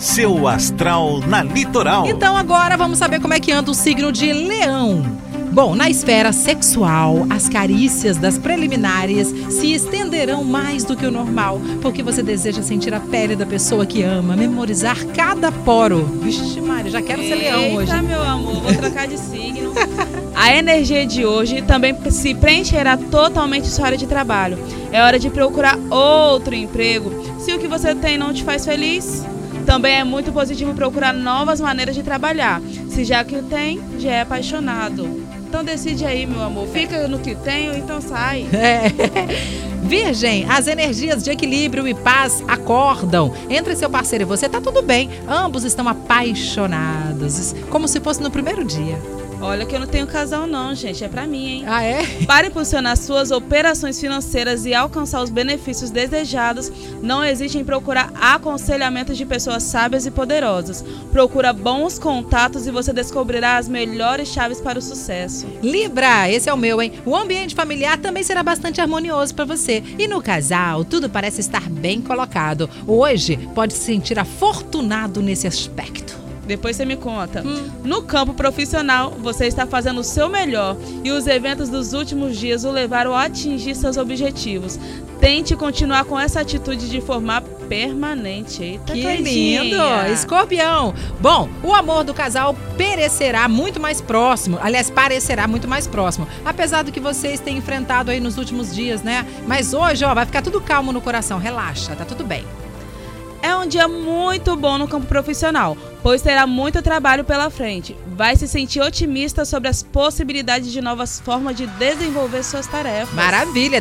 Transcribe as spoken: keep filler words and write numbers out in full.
seu astral na Litoral. Então agora vamos saber como é que anda o signo de Leão. Bom, na esfera sexual, as carícias das preliminares se estenderão mais do que o normal, porque você deseja sentir a pele da pessoa que ama, memorizar cada poro. Vixe Maria, já quero ser leão hoje. Eita, meu amor, vou trocar de signo. A energia de hoje também se preencherá totalmente sua área de trabalho. É hora de procurar outro emprego. Se o que você tem não te faz feliz, também é muito positivo procurar novas maneiras de trabalhar. Se já que tem, já é apaixonado. Então decide aí, meu amor. Fica no que tem ou então sai. É. Virgem, as energias de equilíbrio e paz acordam. Entre seu parceiro e você tá tudo bem. Ambos estão apaixonados, como se fosse no primeiro dia. Olha que eu não tenho casal não, gente. É pra mim, hein? Ah, é? Para impulsionar suas operações financeiras e alcançar os benefícios desejados, não hesite em procurar aconselhamento de pessoas sábias e poderosas. Procura bons contatos e você descobrirá as melhores chaves para o sucesso. Libra, esse é o meu, hein? O ambiente familiar também será bastante harmonioso para você. E no casal, tudo parece estar bem colocado. Hoje, pode se sentir afortunado nesse aspecto. Depois você me conta. Hum. No campo profissional, você está fazendo o seu melhor e os eventos dos últimos dias o levaram a atingir seus objetivos. Tente continuar com essa atitude de forma permanente. Eita, que tadinha. lindo! Escorpião! Bom, o amor do casal perecerá muito mais próximo. Aliás, parecerá muito mais próximo. Apesar do que vocês têm enfrentado aí nos últimos dias, né? Mas hoje, ó, vai ficar tudo calmo no coração. Relaxa, tá tudo bem. É um dia muito bom no campo profissional, pois terá muito trabalho pela frente. Vai se sentir otimista sobre as possibilidades de novas formas de desenvolver suas tarefas. Maravilha!